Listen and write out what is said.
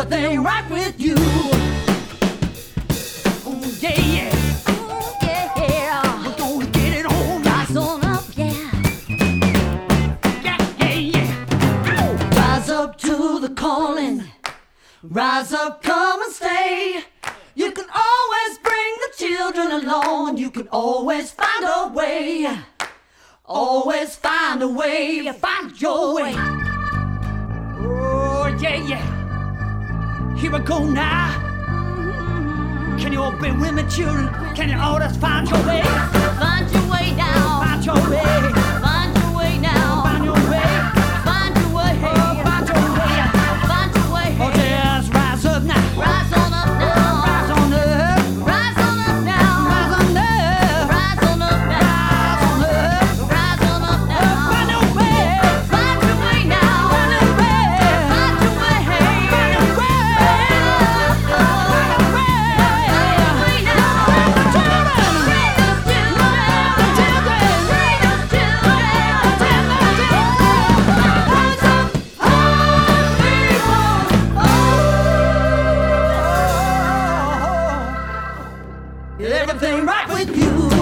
everything right with you. Oh yeah, yeah. Oh, yeah. We're gonna get it on. Rise on up, yeah. Yeah, yeah, yeah. Rise up to the calling. Rise up, come and stay. You can always bring the children along. You can always find a way. Always find a way. Find your way. Oh, yeah, yeah. Here we go now. Can you all be with me, children? Can you all just find your way? Find your way now. Find your way. Find your way now. Find your way. Find your way. Oh, find your way. Find your way. Oh, just rise up now. Rise on up now. Rise on up. Rise on up now. Rise on up. Rise on up now. Rise on up. Rise on up now. Find your way. Find your way now. Find your way. Find your way. Find your way. Everything right with you.